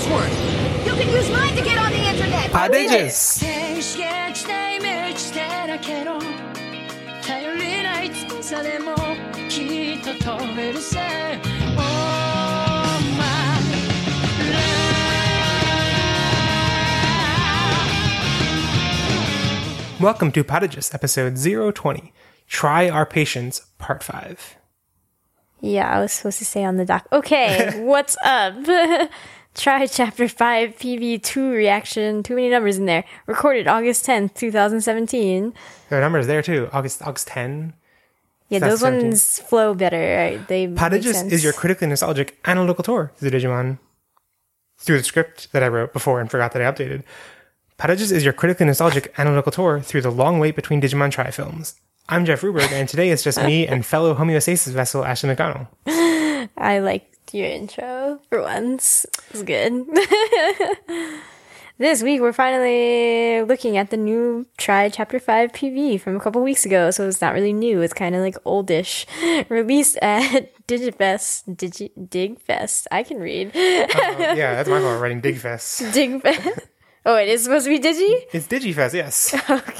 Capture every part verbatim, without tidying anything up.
password. You can use mine to get on the internet. Padages. Welcome to Padages, episode zero twenty. Try Our Patience, part five. Yeah, I was supposed to say on the doc. Okay, what's up? Try Chapter five P V two reaction. Too many numbers in there. Recorded August tenth, twenty seventeen. There are numbers there too. August August tenth. Yeah, those ones flow better, right? They Padages is your critically nostalgic analytical tour through the Digimon, through the script that I wrote before and forgot that I updated. Padages is your critically nostalgic analytical tour through the long wait between Digimon Tri films. I'm Jeff Ruberg, and today it's just me and fellow homeostasis vessel Ashley McDonald. I liked your intro for once. It was good. This week, we're finally looking at the new Try Chapter five P V from a couple weeks ago, so it's not really new. It's kind of like oldish. Released at Digifest. Digi- Digfest. I can read. Uh, yeah, that's my fault, writing Digfest. Digfest. Oh, it is supposed to be Digi? It's Digifest, yes.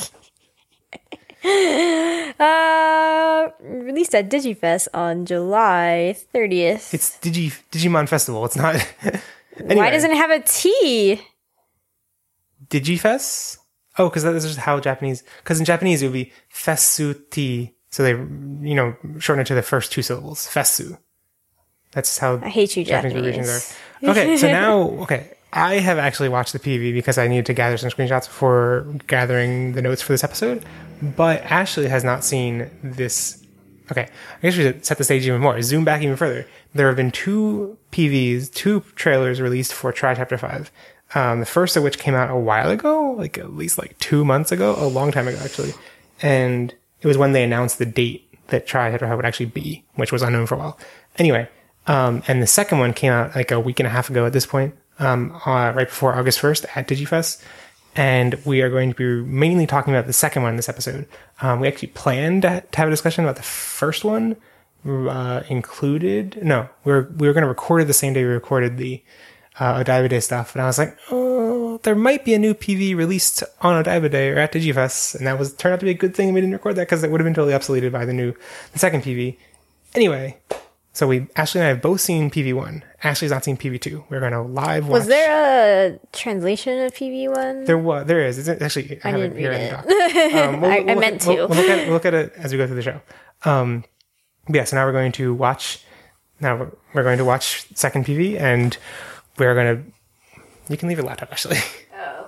Okay. Uh, released at Digifest on July thirtieth. It's Digi Digimon Festival. It's not. Anyway. Why doesn't it have a T? Digifest? Oh, because that is just how Japanese. Because in Japanese it would be Fesuti. So they, you know, shorten it to the first two syllables. Fesu. That's how I hate you, Japanese Japanese. regions are. Okay, so now, okay. I have actually watched the P V because I needed to gather some screenshots for gathering the notes for this episode. But Ashley has not seen this. Okay, I guess we should set the stage even more. Zoom back even further. There have been two P Vs, two trailers released for Try Chapter five. Um, the first of which came out a while ago, like at least like two months ago, a long time ago actually. And it was when they announced the date that Try Chapter five would actually be, which was unknown for a while. Anyway, um, and the second one came out like a week and a half ago at this point. Um, uh, right before August first at Digifest. And we are going to be mainly talking about the second one in this episode. Um, we actually planned to, to have a discussion about the first one, uh, included. No, we were, we were going to record it the same day we recorded the, uh, Odaiba Day stuff. And I was like, oh, there might be a new P V released on Odaiba Day or at Digifest. And that was, turned out to be a good thing we didn't record that because it would have been totally obsoleted by the new, the second P V. Anyway. So we, Ashley and I have both seen P V one. Ashley's not seen P V two. We're going to live watch. Was there a translation of P V one? There was. There is. It's actually, I, I have didn't it here read in it. the doc. Um, we'll, I, we'll I meant at, to. We'll, we'll, look at it, we'll look at it as we go through the show. Um, yeah, so now we're going to watch, now we're, we're going to watch second P V, and we're going to, you can leave your laptop, actually. Oh.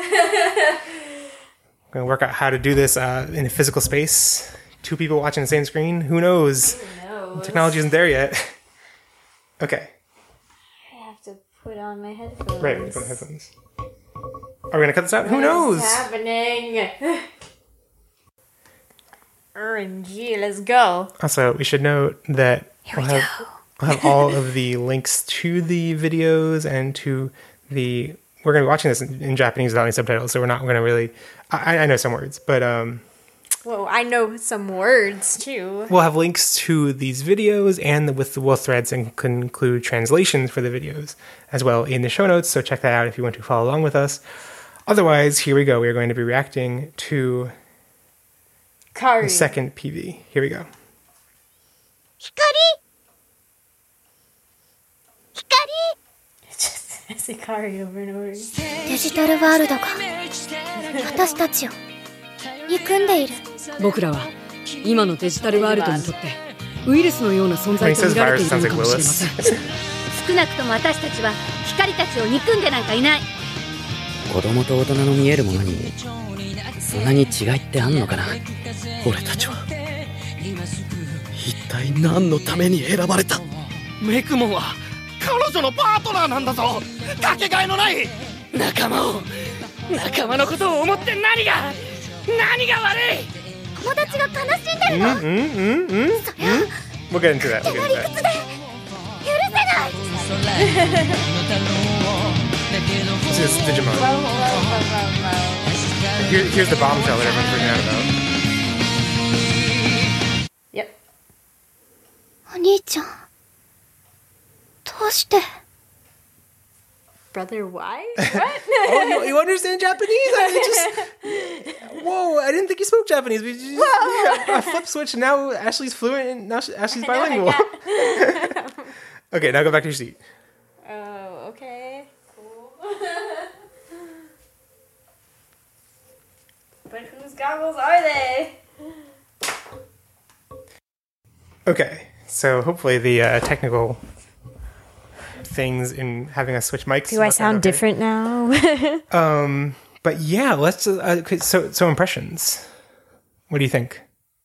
We're going to work out how to do this uh, in a physical space. Two people watching the same screen. Who knows? Who knows? Technology isn't there yet. Okay. I have to put on my headphones. Right, put on headphones. Are we going to cut this out? What Who knows? What's happening? R N G, let's go. Also, we should note that Here we'll we have, go. we'll have all of the links to the videos and to the... We're going to be watching this in, in Japanese without any subtitles, so we're not going to really... I, I know some words, but... um. Whoa, I know some words, too. We'll have links to these videos and the, with the wolf threads and can include translations for the videos as well in the show notes, so check that out if you want to follow along with us. Otherwise, here we go. We are going to be reacting to Kari. the second P V. Here we go. Hikari! Hikari! Just I say Kari over and over. デジタルワールドが私たちを憎んでいる。 僕らは今のデジタルワールドにとってウイルスのような存在と見られているのかもしれません。 少なくとも私たちは光たちを憎んでなんかいない。 子供と大人の見えるものにそんなに違いってあんのかな。俺たちは一体何のために選ばれた。メクモンは彼女のパートナーなんだぞ。かけがえのない仲間を仲間のことを思って何が何が悪い。 友達が悲しんでるの。 うんうんうん。 そりゃ We'll get into that. 手 We'll の get 理 into 屈 that. で許せない。 This is Digimon. Here, here's the bombshell that everyone's freaking out about. Yep. お兄ちゃんどうして。 Brother, why? What? Oh, you, you understand Japanese? I just whoa! I didn't think you spoke Japanese. We just a flip switch. And now Ashley's fluent, and now she, Ashley's bilingual. Okay, now go back to your seat. Oh, okay. Cool. But whose goggles are they? Okay, so hopefully the uh, technical things in having us switch mics. Do I sound okay. different now? um, but yeah, let's. Uh, so so impressions. What do you think?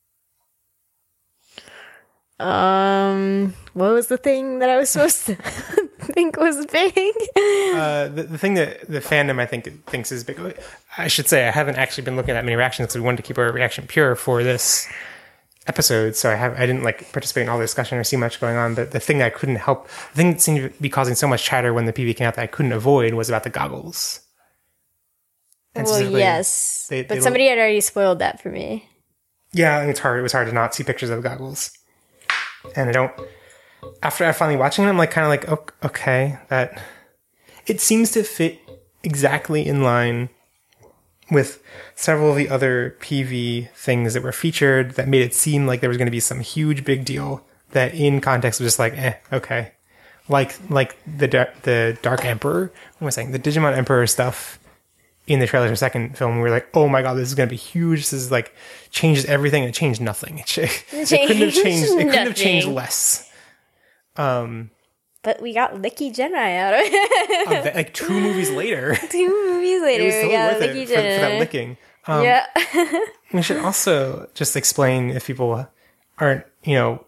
Um, what was the thing that I was supposed to think was big? uh, the, the thing that the fandom I think thinks is big. I should say I haven't actually been looking at that many reactions because we wanted to keep our reaction pure for this episode, so I have I didn't like participate in all the discussion or see much going on. But the thing that I couldn't help, the thing that seemed to be causing so much chatter when the P V came out that I couldn't avoid was about the goggles. And well, yes, they, they but somebody look, had already spoiled that for me. Yeah, and it's hard. It was hard to not see pictures of the goggles, and I don't. After I finally watching it, I'm like kind of like, oh, okay, that it seems to fit exactly in line with several of the other P V things that were featured that made it seem like there was going to be some huge big deal that in context was just like, eh, okay. Like, like the, the Dark Emperor, what am I saying? The Digimon Emperor stuff in the trailer for the second film, we were like, oh my god, this is going to be huge. This is like, changes everything. It changed nothing. It, ch- it couldn't have changed, it couldn't have changed less. Um, But we got Licky Jedi out of it. uh, like two movies later. Two movies later, it was we got Licky Jedi. For, for that licking. Um, yeah. We should also just explain, if people aren't, you know,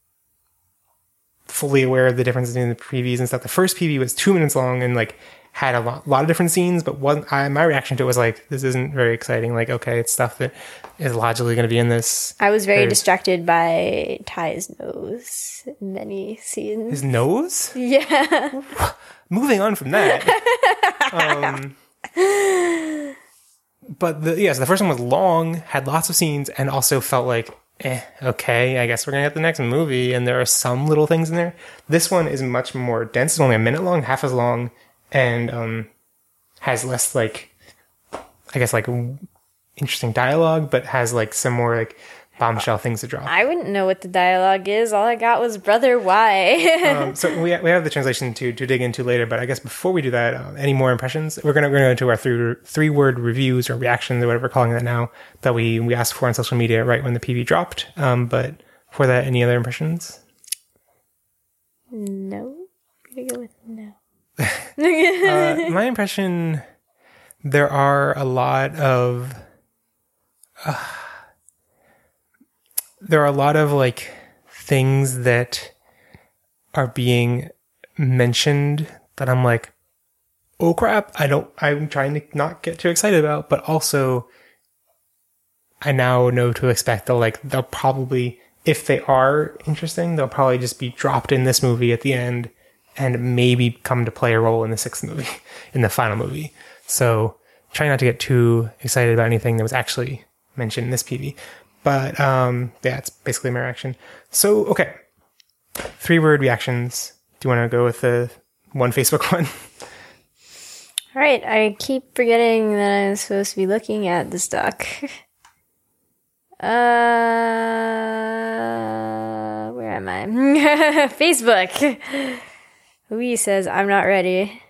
fully aware of the differences in the previews and stuff. The first P V was two minutes long and like had a lot, lot of different scenes, but one, I, my reaction to it was like, this isn't very exciting. Like, okay, it's stuff that is logically going to be in this. I was very There's, distracted by Ty's nose in many scenes. His nose? Yeah. Moving on from that. um, but the, yes, the first one was long, had lots of scenes, and also felt like, eh, okay, I guess we're going to get the next movie, and there are some little things in there. This one is much more dense. It's only a minute long, half as long, and um, has less, like, I guess, like, interesting dialogue, but has, like, some more, like, bombshell things to drop. I wouldn't know what the dialogue is. All I got was Brother, why? um, so we we have the translation to to dig into later, but I guess before we do that, uh, any more impressions? We're gonna we're gonna go into our three three word reviews or reactions or whatever we're calling that now that we we asked for on social media right when the P V dropped. Um, but for that, any other impressions? No, I'm gonna go with no. uh, my impression, there are a lot of. Uh, There are a lot of, like, things that are being mentioned that I'm like, oh crap, I don't, I'm trying to not get too excited about, but also I now know to expect that, like, they'll probably, if they are interesting, they'll probably just be dropped in this movie at the end and maybe come to play a role in the sixth movie, in the final movie. So try not to get too excited about anything that was actually mentioned in this P V. But, um, yeah, it's basically my reaction. So, okay. Three word reactions. Do you want to go with the one Facebook one? All right. I keep forgetting that I'm supposed to be looking at this doc. Uh, where am I? Facebook. Louise says, I'm not ready.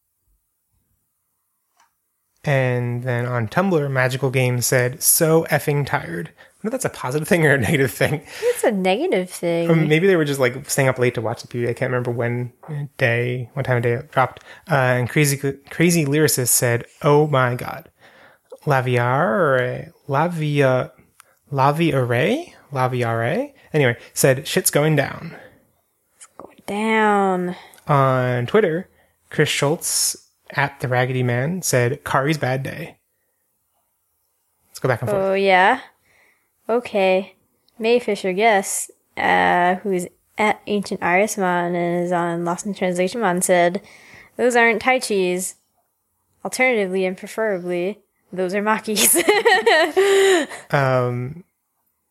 And then on Tumblr, Magical Games said, so effing tired. I don't know if that's a positive thing or a negative thing. It's a negative thing. Or maybe they were just like staying up late to watch the P V. I can't remember when day, what time of day it dropped. Uh, and Crazy Crazy Lyricist said, oh my god. Laviare, Lavia, Laviare? Laviare? Anyway, said, shit's going down. It's going down. On Twitter, Chris Schultz at the Raggedy Man said, Kari's bad day. Let's go back and forth. Oh, yeah. Okay. Mayfisher Guess, uh, who's at Ancient Irismon and is on Lost in Translation Mon, said, those aren't Tai Chis. Alternatively and preferably, those are Makis. um,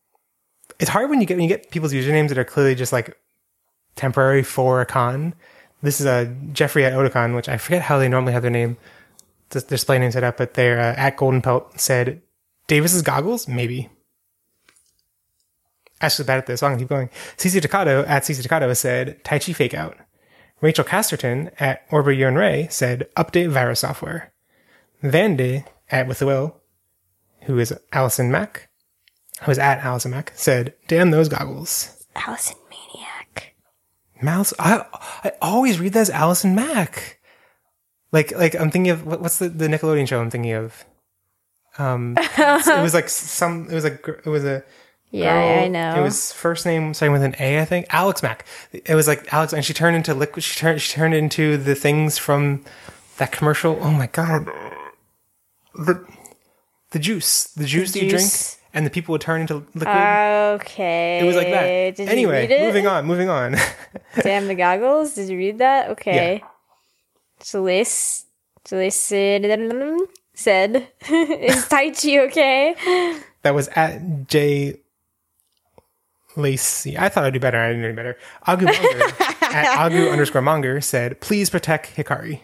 it's hard when you get when you get people's usernames that are clearly just like temporary for a con. this is uh, Jeffrey at Otakon, which I forget how they normally have their name, their display name set up, but they're uh, at Golden Pelt said, Davis's goggles? Maybe. Ashley's bad at this, so I'm going to keep going. Cece Takado at Cece Takado said, Tai Chi fake out. Rachel Casterton at Orber Yon Ray said, update virus software. Vandy at With the Will, who is Allison Mack, who is at Allison Mack, said, damn those goggles. Allison Maniac. Mouse, I, I always read that as Allison Mack. Like, like I'm thinking of, what, what's the, the Nickelodeon show I'm thinking of? Um, it was like some, it was a, it was a, Yeah, girl. I know. It was first name starting with an A, I think. Alex Mack. It was like Alex, and she turned into liquid. She turned, she turned into the things from that commercial. Oh my god, the the juice, the juice The that you drink, juice. and the people would turn into liquid. Okay. It was like that. Did Anyway, you read it? moving on, moving on. Damn the goggles. Did you read that? Okay. Celeste, Celeste said, "Is Tai Chi okay?" That was at J. Lacey. I thought I'd do better. I didn't do any better. Agu Monger at Agu underscore Monger said, "Please protect Hikari."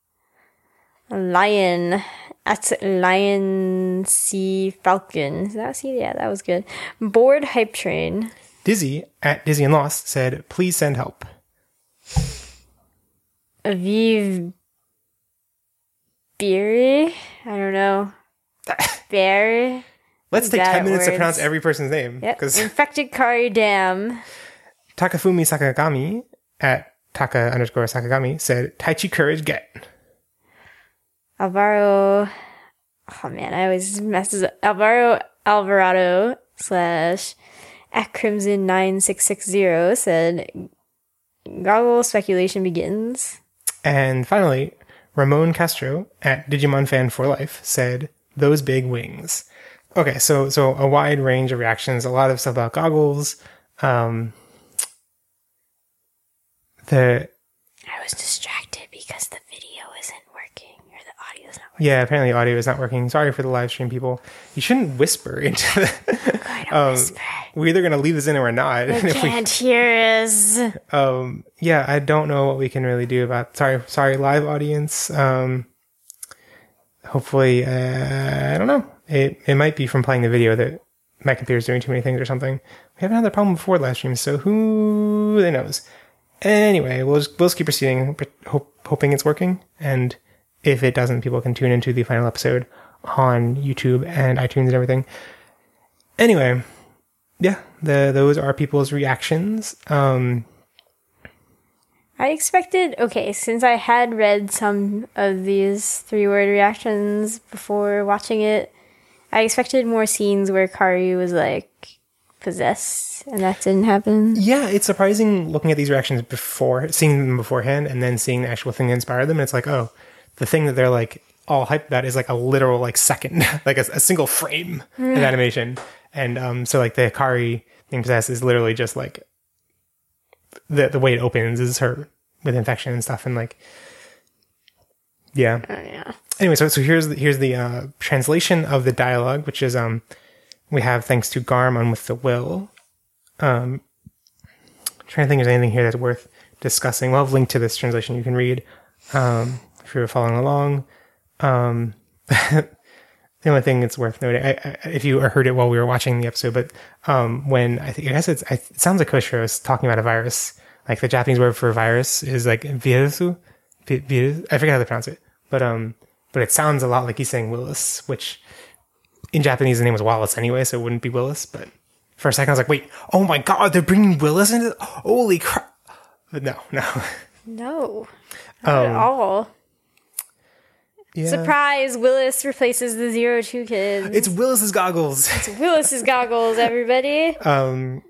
Lion at Lion C Falcon. Is that C? Yeah, that was good. Board Hype Train. Dizzy at Dizzy and Lost said, "Please send help." Aviv Beery. I don't know. Bear. Let's take Bad ten minutes to words. pronounce every person's name. Yep. Because Infected Kari Dam. Takafumi Sakagami at Taka underscore Sakagami said, Tai Chi Courage Get. Alvaro. Oh man, I always mess this up. Alvaro Alvarado slash at Crimson nine six six zero said, goggle speculation begins. And finally, Ramon Castro at Digimon Fan for Life said, those big wings. Okay, so so a wide range of reactions, a lot of stuff about goggles. Um, the I was distracted because the video isn't working, or the audio is not working. yeah, apparently audio is not working. Sorry for the live stream people. You shouldn't whisper into the. I don't um, whisper. We're either gonna leave this in or we're not. I And if we- can't hear us. um, yeah, I don't know what we can really do about. Sorry, sorry, live audience. Um, hopefully, uh, I don't know. It it might be from playing the video that my computer's doing too many things or something. We haven't had that problem before live streams, so who knows? Anyway, we'll just, we'll just keep proceeding, hope, hoping it's working. And if it doesn't, people can tune into the final episode on YouTube and iTunes and everything. Anyway, yeah, the those are people's reactions. Um, I expected, okay, since I had read some of these three word reactions before watching it, I expected more scenes where Kari was like possessed, and that didn't happen. Yeah, it's surprising looking at these reactions before, seeing them beforehand, and then seeing the actual thing that inspired them. And it's like, oh, the thing that they're like all hyped about is like a literal like second, like a, a single frame of animation. And um, so like the Hikari thing possessed is literally just like the the way it opens is her with infection and stuff, and like yeah. Oh, yeah. Anyway, so so here's the, here's the uh, translation of the dialogue, which is um we have thanks to Garm on With the Will. Um, trying to think if there's anything here that's worth discussing. We'll have a link to this translation you can read um, if you're following along. Um, the only thing that's worth noting, I, I, if you heard it while we were watching the episode, but um, when I think I guess it's, it sounds like Koshiro is talking about a virus. Like the Japanese word for virus is like virusu. Virus, I forget how to pronounce it, but um, but it sounds a lot like he's saying Willis, which in Japanese the name was Wallace anyway, so it wouldn't be Willis. But for a second I was like, wait, oh my god, they're bringing Willis into it? Holy crap! But no, no. No, not at Um, all. Yeah. Surprise! Willis replaces the Zero Two kids. It's Willis's goggles. Willis's goggles, everybody. Um,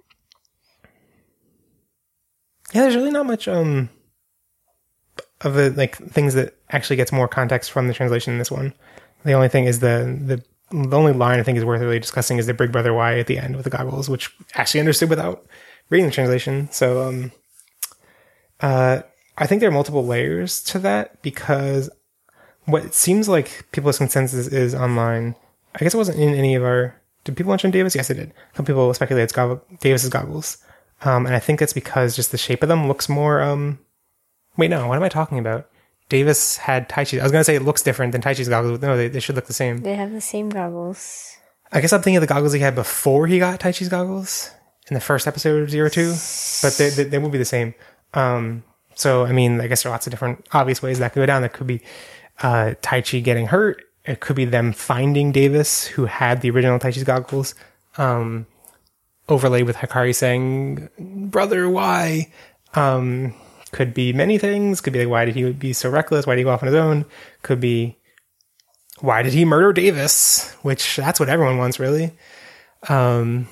yeah, there's really not much um of the like things that actually gets more context from the translation in this one. The only thing is the the the only line I think is worth really discussing is the Big Brother Y at the end with the goggles, which I actually understood without reading the translation. So um, uh, I think there are multiple layers to that because what it seems like people's consensus is online. I guess it wasn't in any of our. Did people mention Davis? Yes, it did. Some people speculate it's goggle, Davis's goggles, um, and I think that's because just the shape of them looks more um, Wait, no, what am I talking about? Davis had Taichi. I was going to say it looks different than Taichi's goggles. No, they, they should look the same. They have the same goggles. I guess I'm thinking of the goggles he had before he got Taichi's goggles in the first episode of Zero Two, but they, they, they will be the same. Um, so, I mean, I guess there are lots of different obvious ways that could go down. That could be uh, Taichi getting hurt. It could be them finding Davis, who had the original Taichi's goggles, um, overlaid with Hikari saying, "Brother, why?" Um, could be many things. Could be like, why did he be so reckless? Why did he go off on his own? Could be, why did he murder Davis? Which, that's what everyone wants, really. Um,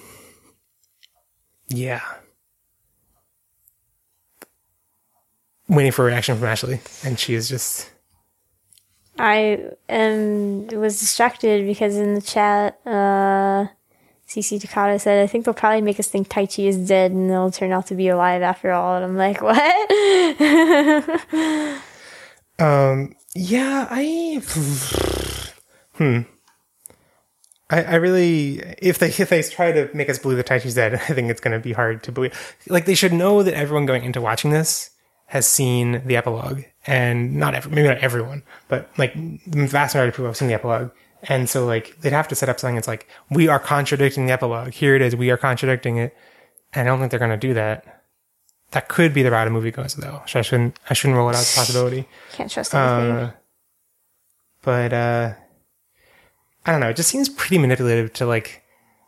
yeah. Waiting for a reaction from Ashley. And she is just... I am was distracted because in the chat, uh, C C Takata said, I think they'll probably make us think Taichi is dead and they'll turn out to be alive after all. And I'm like, what? um, yeah, I... Hmm. I, I really... If they if they try to make us believe that Taichi's dead, I think it's going to be hard to believe. Like, they should know that everyone going into watching this has seen the epilogue. And not every, maybe not everyone, but like the vast majority of people have seen the epilogue. And so like they'd have to set up something that's like, we are contradicting the epilogue. Here it is. We are contradicting it. And I don't think they're going to do that. That could be the route a movie goes though. So I shouldn't, I shouldn't roll it out as a possibility. Can't trust anything. Uh, but, uh, I don't know. It just seems pretty manipulative to like,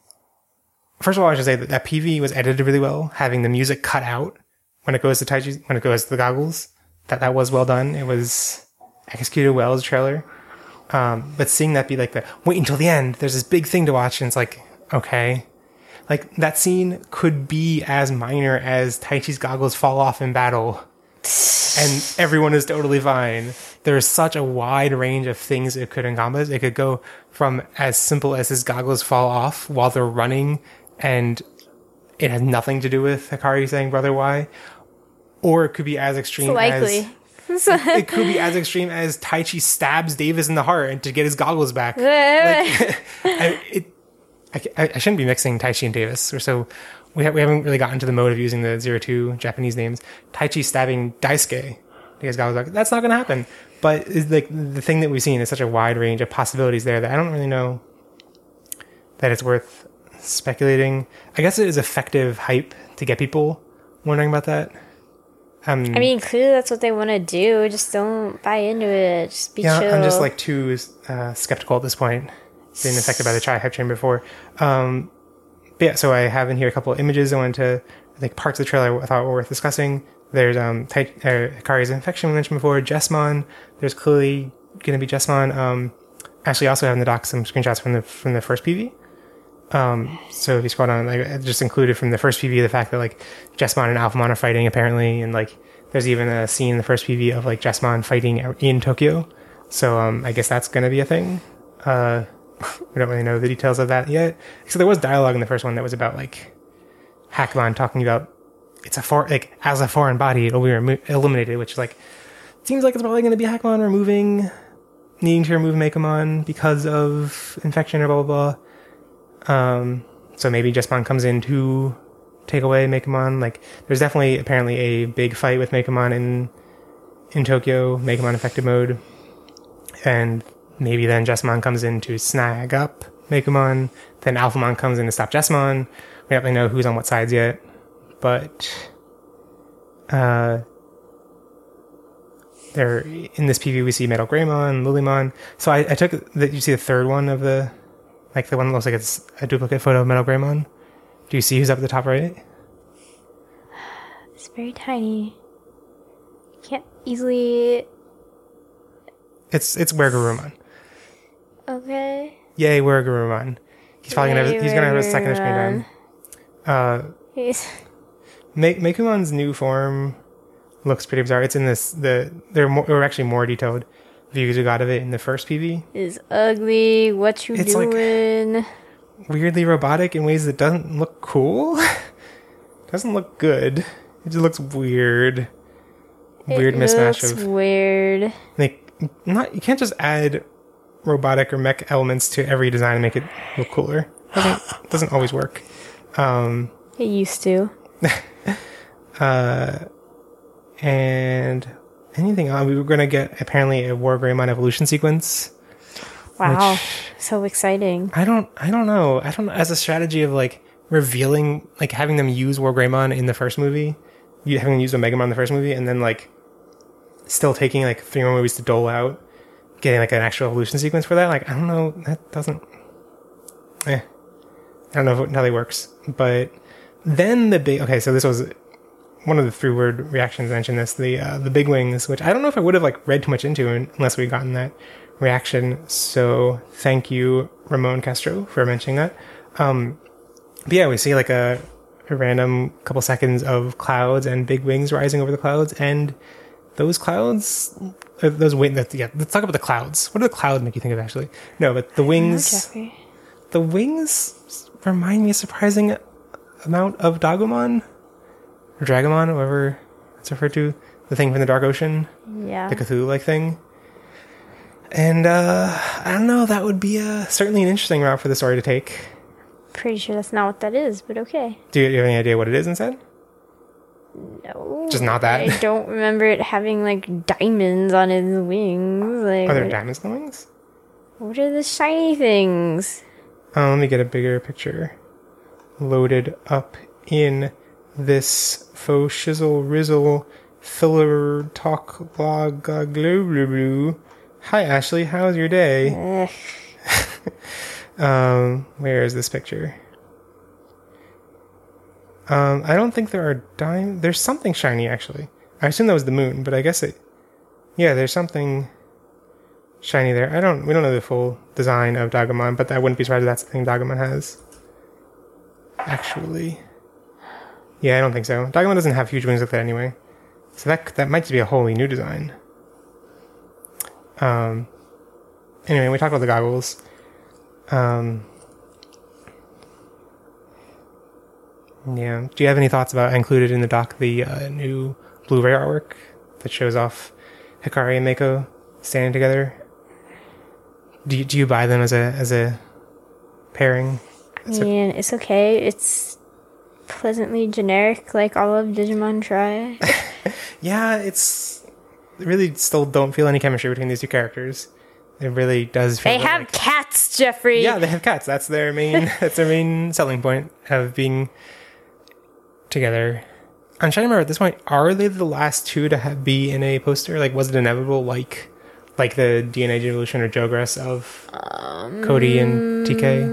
first of all, I should say that that P V was edited really well, having the music cut out when it goes to Taichi, when it goes to the goggles. That that was well done. It was executed well as a trailer. Um, but seeing that be like the, wait until the end, there's this big thing to watch, and it's like, okay. Like, that scene could be as minor as Taichi's goggles fall off in battle, and everyone is totally fine. There's such a wide range of things it could encompass. It could go from as simple as his goggles fall off while they're running, and it has nothing to do with Hikari saying, "Brother, why?" Or it could be as extreme it's likely. as... it could be as extreme as Taichi stabs Davis in the heart and to get his goggles back. Like, I, it, I, I shouldn't be mixing Taichi and Davis. Or so we, ha- we haven't really gotten to the mode of using the Zero Two Japanese names. Taichi stabbing Daisuke to get his goggles back. That's not going to happen. But it's like the thing that we've seen is such a wide range of possibilities there that I don't really know that it's worth speculating. I guess it is effective hype to get people wondering about that. Um, I mean, clearly that's what they want to do. Just don't buy into it. Just be yeah, chill. I'm just like too uh, skeptical at this point. Being affected by the Chai hype train before. Um, but yeah, so I have in here a couple of images I wanted to, I think parts of the trailer I thought were worth discussing. There's um, Tai- uh, Hikari's infection we mentioned before, Jessamon. There's clearly going to be Jessamon. Um, actually also have in the doc some screenshots from the from the first P V. Um, so if you scroll down, like, I just included from the first P V the fact that like Jessamon and Alphamon are fighting apparently, and like there's even a scene in the first P V of like Jessamon fighting in Tokyo. So um, I guess that's gonna be a thing. Uh, we don't really know the details of that yet. So there was dialogue in the first one that was about like Hackmon talking about it's a for like as a foreign body it'll be remo- eliminated, which like seems like it's probably gonna be Hackmon removing needing to remove Mekomon because of infection or blah blah blah. Um, so maybe Jessamon comes in to take away Mekomon. Like, there's definitely apparently a big fight with Mekomon in in Tokyo, Mekomon infected mode, and maybe then Jessamon comes in to snag up Mekomon. Then Alphamon comes in to stop Jessamon. We don't really know who's on what sides yet, but uh, there in this P V we see Metal Greymon, Lilymon. So I, I took that you see the third one of the. Like the one that looks like it's a duplicate photo of Metal Greymon. Do you see who's up at the top right? It's very tiny. Can't easily... It's it's Wergurumon. Okay. Yay, Wergurumon. He's probably Yay, gonna have, he's gonna have a second screen time. Uh, He's... Me- Mekumon's new form looks pretty bizarre. It's in this the there more, there were actually more detailed views we got of it in the first P V. Is ugly. What you It's doing? Like weirdly robotic in ways that doesn't look cool. Doesn't look good. It just looks weird. Weird it mismatch looks of weird. like not you can't just add robotic or mech elements to every design and make it look cooler. It doesn't, doesn't always work. Um, It used to. uh, and anything else? We were going to get apparently a War Greymon evolution sequence. Wow, which, so exciting. I don't, I don't know. I don't know. As a strategy of like revealing, like having them use War Greymon in the first movie, you having them use Omegamon in the first movie, and then like still taking like three more movies to dole out, getting like an actual evolution sequence for that. Like, I don't know. That doesn't, eh. I don't know how that works. But then the big, okay, so this was one of the three word reactions mentioned this, the, uh, the big wings, which I don't know if I would have like read too much into unless we'd gotten that reaction. So thank you, Ramon Castro, for mentioning that. Um, but yeah, we see like a, a random couple seconds of clouds and big wings rising over the clouds, and those clouds, uh, those wings, yeah, let's talk about the clouds. What do the clouds make you think of, actually? No, but the wings, know, the wings remind me a surprising amount of Dagomon, or Dragomon, however it's referred to, the thing from the Dark Ocean, Yeah. the Cthulhu-like thing. And, uh, I don't know, that would be a, certainly an interesting route for the story to take. Pretty sure that's not what that is, but okay. Do you, do you have any idea what it is instead? No. Just not that? I don't remember it having, like, diamonds on its wings. Like, Are there what, diamonds in the wings? what are the shiny things? Oh, let me get a bigger picture loaded up in this faux shizzle rizzle filler talk blog uh, glue blue blue. Hi Ashley, how's your day? um, where is this picture? Um, I don't think there are diamonds. There's something shiny actually. I assume that was the moon, but I guess it. Yeah, there's something shiny there. I don't. We don't know the full design of Dagomon, but I wouldn't be surprised if that's the thing Dagomon has. Actually, yeah, I don't think so. Dagomon doesn't have huge wings like that anyway, so that that might just be a wholly new design. Um. Anyway, we talked about the goggles. Um. Yeah. Do you have any thoughts about included in the doc the uh, new Blu-ray artwork that shows off Hikari and Mako standing together? Do you, do you buy them as a as a pairing? I mean, it's okay. It's pleasantly generic, like all of Digimon Tri. Yeah, it's they really still don't feel any chemistry between these two characters. It really does feel They have like, cats, Jeffrey. yeah, they have cats. That's their main that's their main selling point of being together. I'm trying to remember at this point, are they the last two to have, be in a poster? Like, was it inevitable, like like the D N A Evolution or Jogress of um, Cody and T K?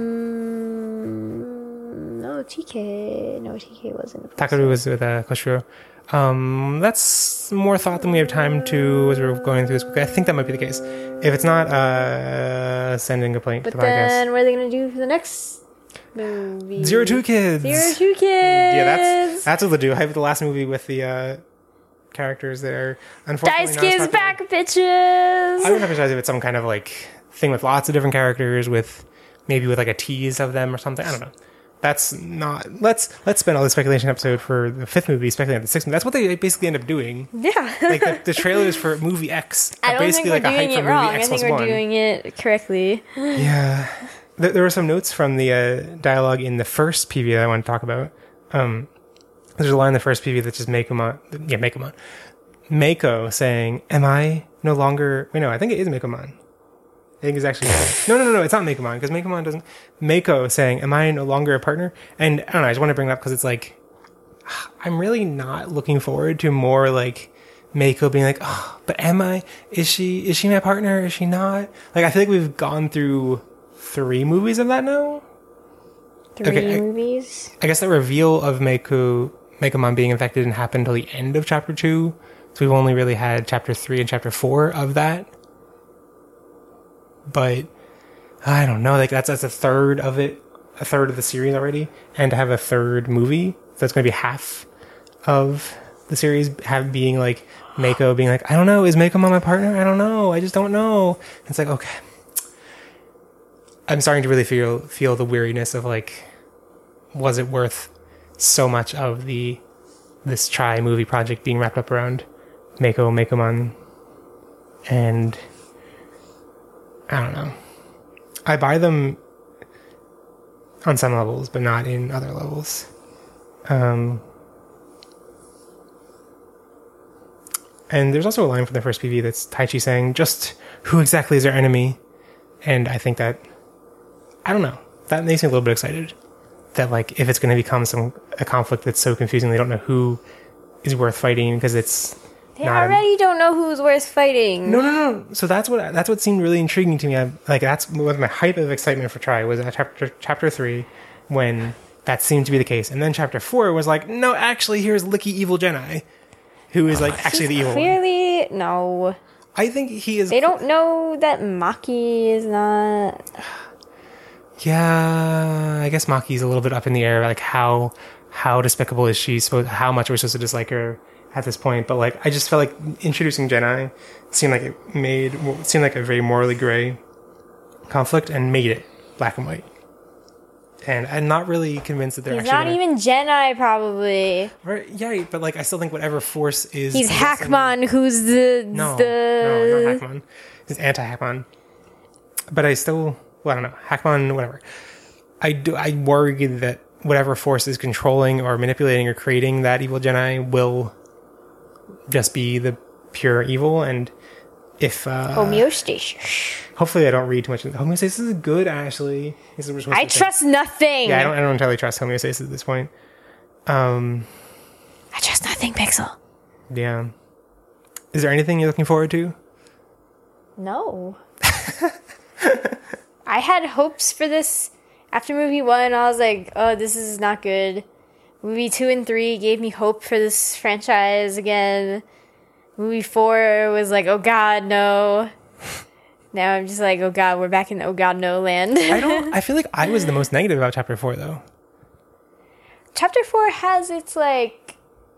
No, T K. No, T K wasn't. Takaru was with uh, Koshiro. Um, that's more thought than we have time to as we're going through this quickly. I think that might be the case. If it's not, uh, send in a complaint But to the podcast. then, what are they going to do for the next movie? Zero Two Kids. Zero Two Kids. Yeah, that's that's what they'll do. Hype the last movie with the uh, characters there. Unfortunately, Daisuke is back, bitches. I would have if it's some kind of like thing with lots of different characters, with maybe with like a tease of them or something. I don't know. That's not. Let's let's spend all the speculation episode for the fifth movie speculating on the sixth movie. That's what they basically end up doing. Yeah. Like the, the trailers for movie X are I don't basically think we're like a hype doing for it movie wrong. X I think plus we're one. doing it correctly. Yeah. There, there were some notes from the uh, dialogue in the first P V that I want to talk about. Um, there's a line in the first P V that's just Mekomon. Yeah, Mekomon. Mako saying, "Am I no longer?" Wait, no, I think it is Mekomon. I think it's actually no, no, no, no. It's not Mekomon because Mekomon doesn't. Mako saying, "Am I no longer a partner?" And I don't know. I just want to bring it up because it's like I'm really not looking forward to more like Mako being like, "Oh, but am I? Is she? Is she my partner? Is she not?" Like I feel like we've gone through three movies of that now. Three Okay, I- movies. I guess the reveal of Mako, Mekomon being infected didn't happen until the end of chapter two. So we've only really had chapter three and chapter four of that. But I don't know, like that's that's a third of it, a third of the series already, and to have a third movie, so it's going to be half of the series have being like Mako being like, I don't know, is Mekomon my partner? I don't know, I just don't know. It's like, okay, I'm starting to really feel feel the weariness of like, was it worth so much of the this Tri movie project being wrapped up around Mako, Mekomon, and I don't know. I buy them on some levels, but not in other levels. Um, And there's also a line from the first P V that's Taichi saying, just who exactly is our enemy? And I think that, I don't know, that makes me a little bit excited. That, like, if it's going to become some a conflict that's so confusing, they don't know who is worth fighting because it's They not already don't know who's worth fighting. No, no, no. So that's what that's what seemed really intriguing to me. I, like, that's what my height of excitement for Try was at chapter chapter three, when that seemed to be the case. And then chapter four was like, no, actually, here's Licky Evil Jedi, who is, like, actually the evil one. Clearly, no. I think he is... They don't know that Maki is not... Yeah, I guess Maki's a little bit up in the air, like, how how despicable is she, supposed, how much we're supposed to dislike her at this point. But, like, I just felt like introducing Jedi seemed like it made... seemed like a very morally gray conflict and made it black and white. And I'm not really convinced that they're He's actually... not gonna, even Jedi, probably. Right, yeah, but, like, I still think whatever force is... He's Hackmon, who's the... No, the... no, not Hackmon. He's anti-Hackmon. But I still... Well, I don't know. Hackmon, whatever. I, do, I worry that whatever force is controlling or manipulating or creating that evil Jedi will just be the pure evil. And if... Uh, Homeostasis. Hopefully I don't read too much. Homeostasis is good, Ashley. This is I trust think. nothing. Yeah, I don't, I don't entirely trust homeostasis at this point. Um, I trust nothing, Pixel. Yeah. Is there anything you're looking forward to? No. I had hopes for this after movie one. I was like, oh, this is not good. Movie two and three gave me hope for this franchise again. Movie four was like, oh god, no. Now I'm just like, oh god, we're back in oh god, no land. I don't, I feel like I was the most negative about chapter four, though. Chapter four has its, like,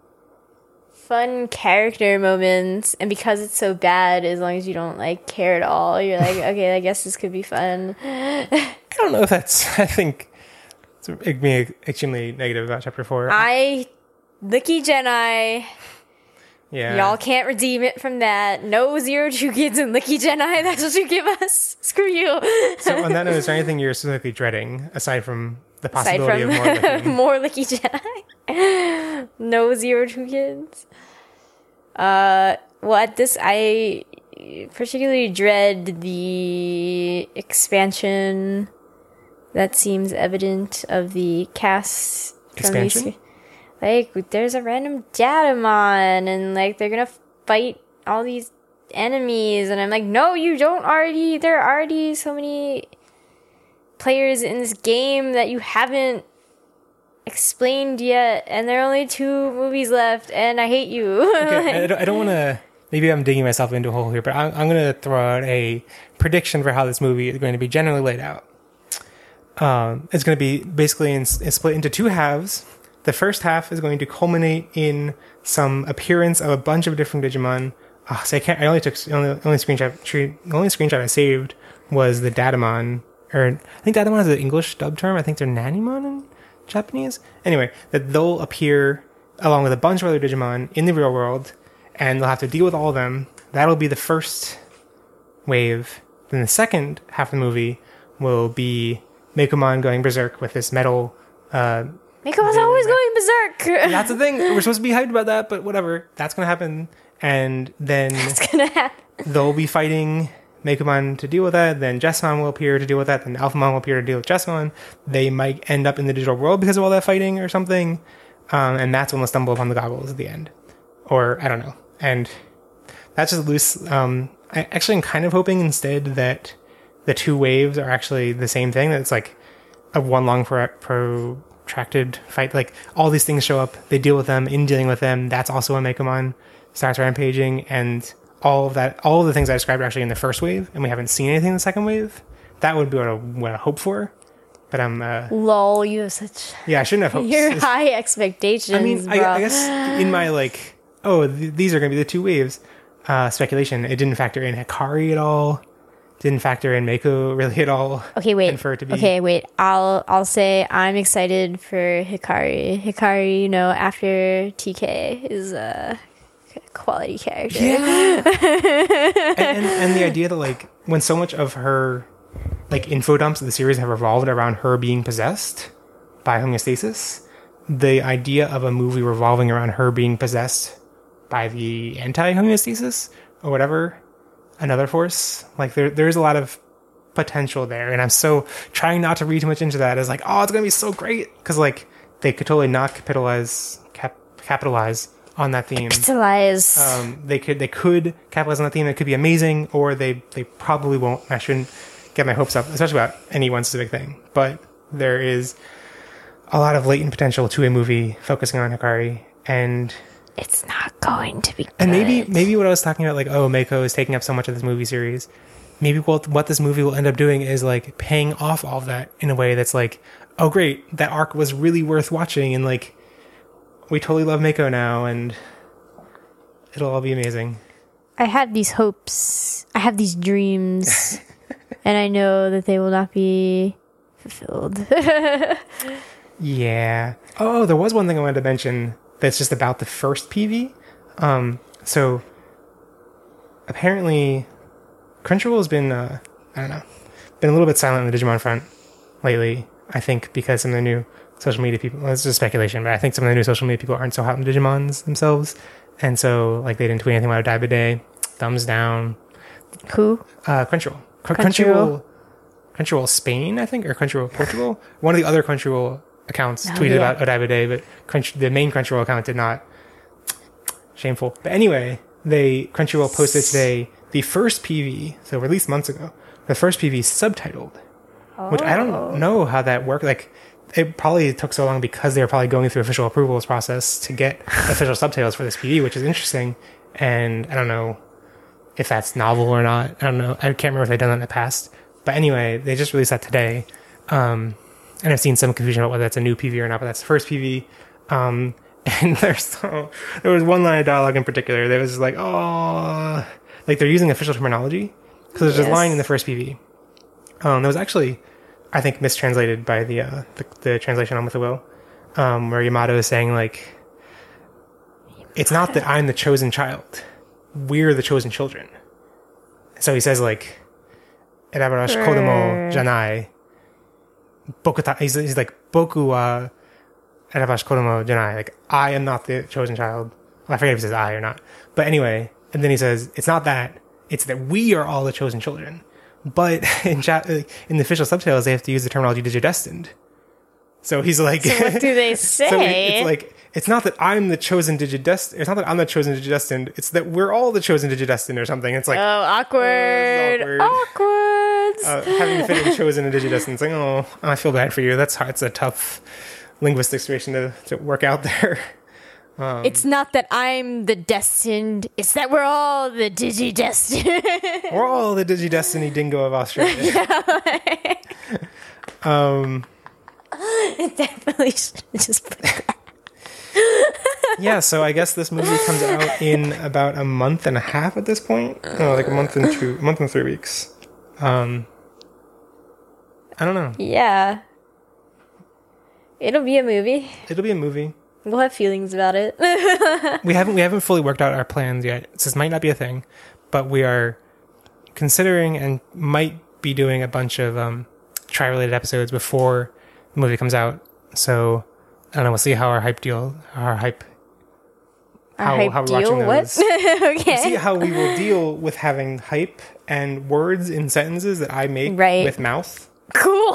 fun character moments, and because it's so bad, as long as you don't, like, care at all, you're like, okay, I guess this could be fun. I don't know if that's, I think, it's being extremely negative about chapter four. I, Licky Jedi, yeah. y'all can't redeem it from that. No Zero True Kids and Licky Jedi, that's what you give us. Screw you. So on that note, is there anything you're specifically dreading, aside from the Aside possibility from of more Licky? more Licky Jedi. No Zero True Kids. Uh, well, at this, I particularly dread the expansion that seems evident of the cast. Expansion? From these, like, there's a random Datamon, and, like, they're gonna fight all these enemies, and I'm like, no, you don't already, there are already so many players in this game that you haven't explained yet, and there are only two movies left, and I hate you. Okay, I don't, I don't want to... Maybe I'm digging myself into a hole here, but I'm, I'm going to throw out a prediction for how this movie is going to be generally laid out. Um, it's going to be basically in, it's split into two halves. The first half is going to culminate in some appearance of a bunch of different Digimon. Oh, so I can't. I only took only only screenshot. Tree, the only screenshot I saved was the Datamon, or I think Datamon is an English dub term. I think they're Nanimon in Japanese. Anyway, that they'll appear along with a bunch of other Digimon in the real world, and they'll have to deal with all of them. That'll be the first wave. Then the second half of the movie will be Mekomon going berserk with this metal. Uh, Mekomon's always going berserk. That's the thing. We're supposed to be hyped about that, but whatever. That's going to happen. And then It's gonna happen. they'll be fighting Mekomon to deal with that. Then Jessamon will appear to deal with that. Then Alphamon will appear to deal with Jessamon. They might end up in the digital world because of all that fighting or something. Um, and that's when they'll stumble upon the goggles at the end. Or, I don't know. And that's just loose. Um, I actually am kind of hoping instead that the two waves are actually the same thing. That it's like a one long pro- protracted fight. Like, all these things show up. They deal with them. In dealing with them, that's also when Mekomon starts rampaging. And all of that, all of the things I described are actually in the first wave. And we haven't seen anything in the second wave. That would be what I, what I hope for. But I'm... Uh, Lol, you have such... yeah, I shouldn't have hopes. Your It's- high expectations, I mean, I, bro. I guess in my, like, oh, th- these are going to be the two waves uh, speculation, it didn't factor in Hikari at all. Didn't factor in Mako really at all. Okay, wait. And for it to be... Okay, wait. I'll I'll say I'm excited for Hikari. Hikari, you know, after T K is a quality character. Yeah. and, and, and the idea that, like, when so much of her, like, info dumps of the series have revolved around her being possessed by homeostasis, the idea of a movie revolving around her being possessed by the anti-homeostasis or whatever, another force. Like there, there's a lot of potential there, and I'm so trying not to read too much into that as like, oh, it's gonna be so great, because like they could totally not capitalize cap, capitalize on that theme. Capitalize. Um, they could they could capitalize on that theme. It could be amazing, or they they probably won't. I shouldn't get my hopes up, especially about any one specific thing. But there is a lot of latent potential to a movie focusing on Hikari, and it's not going to be good. And maybe maybe what I was talking about, like, oh, Mako is taking up so much of this movie series. Maybe what what this movie will end up doing is like paying off all of that in a way that's like, oh great, that arc was really worth watching, and like we totally love Mako now, and it'll all be amazing. I had these hopes. I have these dreams, and I know that they will not be fulfilled. Yeah. Oh, there was one thing I wanted to mention that's just about the first P V. Um, so apparently Crunchyroll has been, uh, I don't know, been a little bit silent on the Digimon front lately. I think because some of the new social media people, well, it's just speculation, but I think some of the new social media people aren't so hot on Digimons themselves. And so, like, they didn't tweet anything about Odaiba Day. Thumbs down. Who? Uh, Crunchyroll. Cr- Crunchyroll. Crunchyroll. Crunchyroll Spain, I think, or Crunchyroll Portugal. One of the other Crunchyroll accounts Oh, tweeted yeah. about Odaiba Day, but Crunch, the main Crunchyroll account did not. Shameful. But anyway, they Crunchyroll posted today the first P V, so released months ago. The first P V subtitled, which I don't know how that worked. Like, it probably took so long because they were probably going through official approvals process to get official subtitles for this P V, which is interesting. And I don't know if that's novel or not. I don't know. I can't remember if they've done that in the past. But anyway, they just released that today. Um, and I've seen some confusion about whether that's a new P V or not, but that's the first P V. Um, and there's so, there was one line of dialogue in particular that was like, oh, like they're using official terminology. Because there's Yes. a line in the first P V. Um, that was actually, I think, mistranslated by the, uh, the, the translation on With the Will, um, where Yamato is saying, like, it's not that I'm the chosen child. We're the chosen children. So he says, like, Erabarashi kodomo janai. Boku ta, he's, he's like, Boku wa Erabarashi kodomo janai. Like, I am not the chosen child. Well, I forget if he says I or not. But anyway, and then he says, it's not that. It's that we are all the chosen children. But in, ja- in the official subtitles, they have to use the terminology digidestined. So he's like... So what do they say? So it's like, it's not that I'm the chosen digidestined. It's not that I'm the chosen digidestined. It's that we're all the chosen digidestined or something. It's like... Oh, awkward. awkward. Awkward. Uh, having to fit in chosen and digidestined. It's like, oh, I feel bad for you. That's hard. It's a tough linguistic situation to, to work out there. Um, It's not that I'm the destined. It's that we're all the digi-destined. We're all the digidestiny dingo of Australia. um, Definitely should just put that. yeah, so I guess this movie comes out in about a month and a half at this point. No, like a month and two, a month and three weeks. Um, I don't know. Yeah. It'll be a movie. It'll be a movie. We'll have feelings about it. We haven't we haven't fully worked out our plans yet. So this might not be a thing, but we are considering and might be doing a bunch of um, try-related episodes before the movie comes out. So I don't know. We'll see how our hype deal, our hype, Our how, hype how we're deal? watching What? those. We'll see Okay. how we will deal with having hype and words in sentences that I make Right. with mouth. Cool.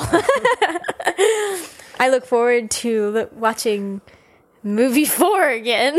I look forward to lo- watching movie four again.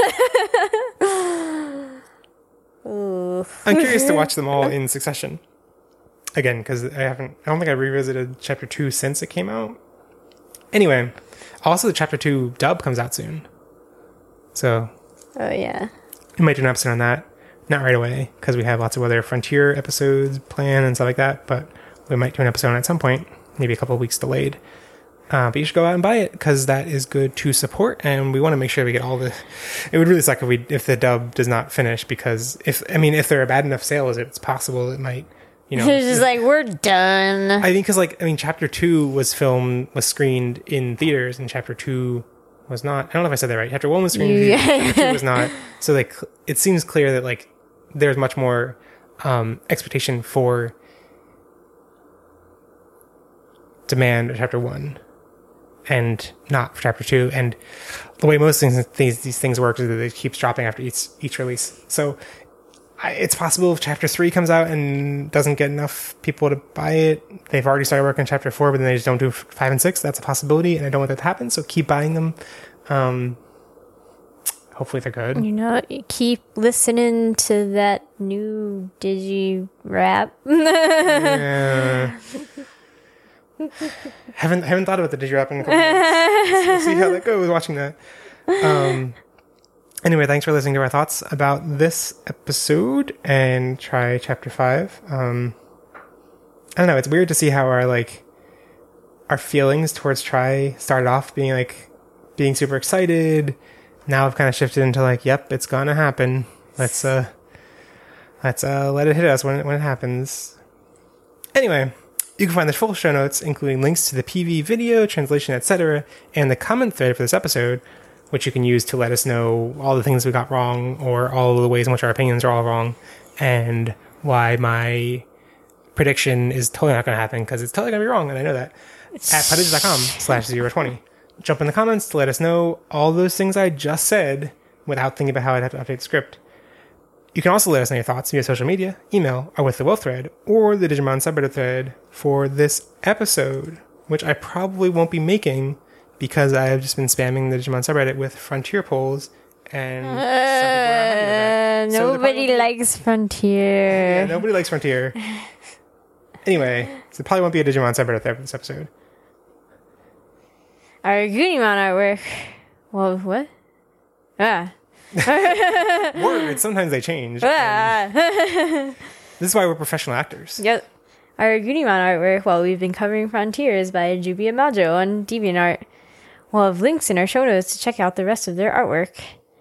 Ooh. I'm curious to watch them all in succession again because I haven't. I don't think I revisited chapter two since it came out. Anyway, also the chapter two dub comes out soon, so Oh, yeah. we might do an episode on that. Not right away because we have lots of other Frontier episodes planned and stuff like that. But we might do an episode on it at some point, maybe a couple of weeks delayed. Uh, but you should go out and buy it because that is good to support, and we want to make sure we get all the. It would really suck if we if the dub does not finish because if I mean if there are bad enough sales, it's possible it might, you know. It's just like, we're done. I think because like I mean, chapter two was filmed was screened in theaters, and chapter two was not. I don't know if I said that right. Chapter one was screened in theaters, Yeah. chapter two was not. So like it seems clear that like there's much more um, expectation for demand of chapter one. and not for chapter two. And the way most things, these these things work is that it keeps dropping after each each release. So I, it's possible if chapter three comes out and doesn't get enough people to buy it, they've already started working on chapter four, but then they just don't do five and six. That's a possibility, and I don't want that to happen. So keep buying them. Um, hopefully they're good. You know, you keep listening to that new Digi rap. Yeah. haven't haven't thought about the Digirap in a couple months. We'll see how that goes watching that. Um, anyway, thanks for listening to our thoughts about this episode and try chapter five. Um, I don't know. It's weird to see how our like our feelings towards try started off being like being super excited. Now I've kind of shifted into like, yep, it's gonna happen. Let's uh, let's uh, let it hit us when it, when it happens. Anyway. You can find the full show notes, including links to the P V video, translation, et cetera, and the comment thread for this episode, which you can use to let us know all the things we got wrong, or all of the ways in which our opinions are all wrong, and why my prediction is totally not going to happen, because it's totally going to be wrong, and I know that. At podigy.com slash 020. Jump in the comments to let us know all those things I just said without thinking about how I'd have to update the script. You can also let us know your thoughts via social media, email, or with the Wolf thread, or the Digimon subreddit thread for this episode, which I probably won't be making because I have just been spamming the Digimon subreddit with Frontier polls, and uh, so nobody so likes Frontier. Yeah, nobody likes Frontier. Anyway, so there probably won't be a Digimon subreddit there for this episode. Our Goonimon artwork. Well, what? Ah. Words, sometimes they change. Ah. This is why we're professional actors. Yep. Our Goonimon artwork, while we've been covering Frontiers by Jubi and Majo on DeviantArt, we'll have links in our show notes to check out the rest of their artwork.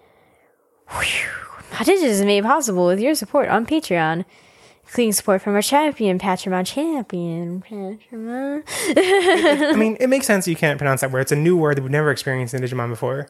Podigy is made possible with your support on Patreon, including support from our champion, Patreon champion, Patreon. I mean, it makes sense you can't pronounce that word. It's a new word that we've never experienced in Digimon before.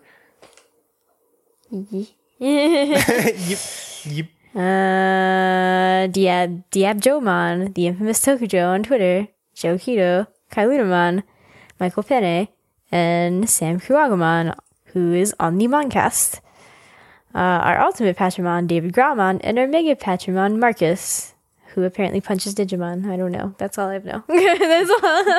yep, yep. Uh, Diab, Diab Jomon, the infamous Tokujo on Twitter, Joe Keto, Kailutamon, Michael Penne, and Sam Kuwagamon, who is on the Moncast. Uh, our ultimate Patramon, David Grauman, and our mega Patramon, Marcus, who apparently punches Digimon. I don't know. That's all I know. That's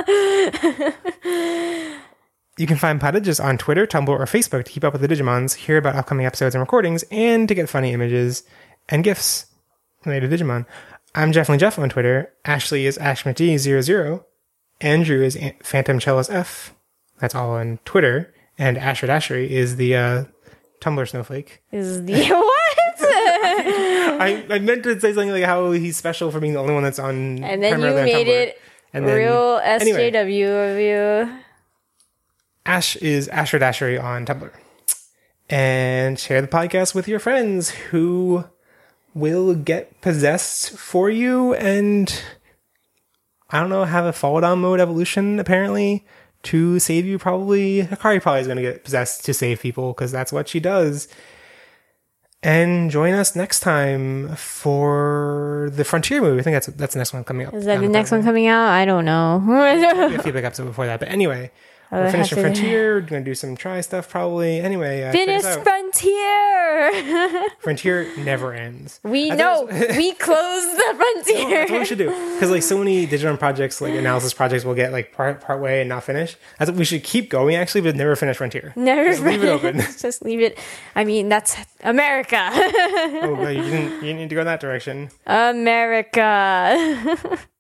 all. You can find Podigy on Twitter, Tumblr, or Facebook to keep up with the Digimons, hear about upcoming episodes and recordings, and to get funny images and GIFs related to Digimon. I'm Jeffly Jeff on Twitter. Ashley is ashmati zero zero. Andrew is Phantom Cellos F. That's all on Twitter. And Asher Dashery is the uh, Tumblr snowflake. Is the what? I, I meant to say something like how he's special for being the only one that's on. And then you primarily on made Tumblr. it And then, real S J W anyway, of you. Ash is Asher Dashery on Tumblr. And share the podcast with your friends who will get possessed for you and, I don't know, have a fall down mode evolution, apparently, to save you probably. Hikari probably is going to get possessed to save people, because that's what she does. And join us next time for the Frontier movie. I think that's that's the next one coming up. Is that the next one coming out? I don't know. A few big episodes before that. But anyway, Oh, we're finishing to... Frontier. We're going to do some try stuff probably. Anyway, uh, finish Frontier! Frontier never ends. We I know. was... we closed the Frontier. No, that's what we should do. Because like so many Digimon projects, like analysis projects, will get like part part way and not finish. I think we should keep going actually, but never finish Frontier. Never Just leave it open. Just leave it. I mean, that's America. Oh, no, you didn't. You didn't need to go in that direction. America.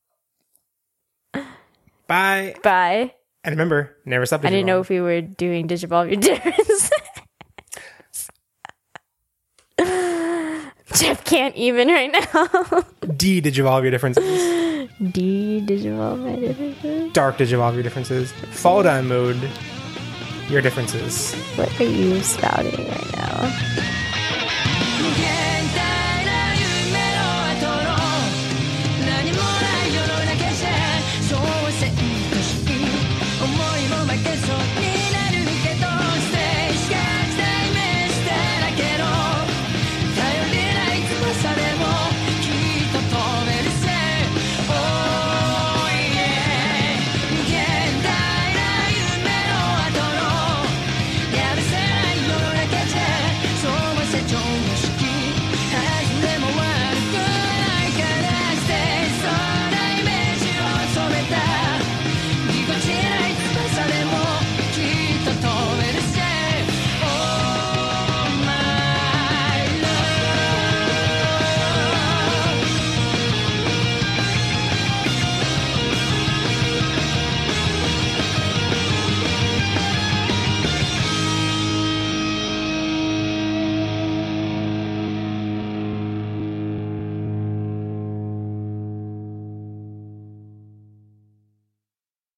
Bye. Bye. And remember, never stop Digivolve. I didn't know if we were doing Digivolve Your Difference. Jeff can't even right now. D Digivolve Your Differences. D Digivolve My Differences. Dark Digivolve Your Differences. Fall down mode Your Differences. What are you spouting right now?